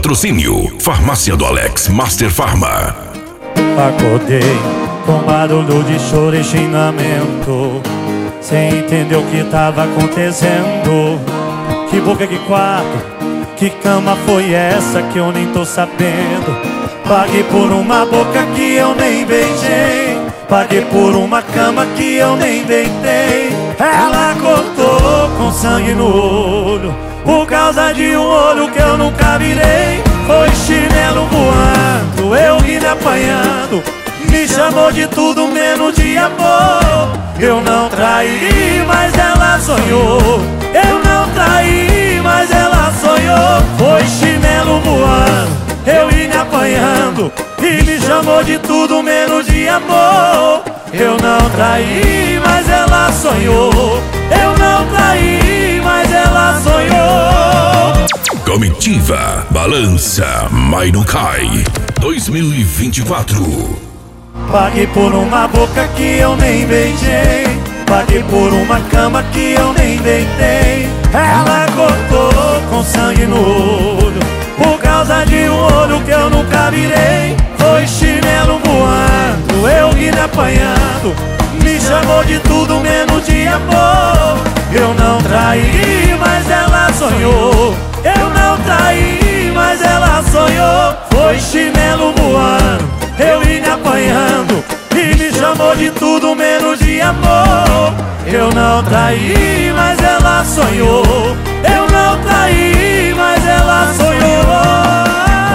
Patrocínio Farmácia do Alex Master Farma. Acordei com barulho de choro e xingamento, sem entender o que tava acontecendo. Que boca, que quarto, que cama foi essa que eu nem tô sabendo? Paguei por uma boca que eu nem beijei, paguei por uma cama que eu nem deitei. Ela cortou com sangue no olho, por causa de um olho que eu nunca virei. Foi chinelo voando, eu ri me apanhando, me chamou de tudo menos de amor. Eu não traí, mas ela sonhou. Eu não traí, mas ela sonhou. Foi chinelo voando, eu ri me apanhando, e me chamou de tudo menos de amor. Eu não traí, mas ela sonhou. Eu não traí, mas ela sonhou. Comitiva Balança Mas Não Cai 2024. Paguei por uma boca que eu nem beijei, paguei por uma cama que eu nem deitei. Ela cortou com sangue no olho, por causa de um olho que eu nunca virei. Foi chinelo voando, eu ri me apanhando, me chamou de tudo menos de amor. Eu não traí, mas ela sonhou. Eu não traí, mas ela sonhou. Foi chinelo voando, eu ri me apanhando, e me chamou de tudo menos de amor. Eu não traí, mas ela sonhou. Eu não traí, mas ela sonhou.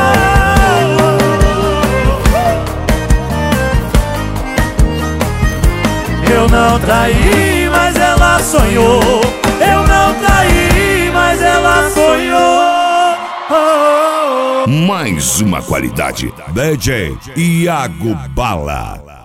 Eu não traí, mas ela sonhou. Eu não traí, mas ela sonhou. Mais uma qualidade. DJ Iago Bala.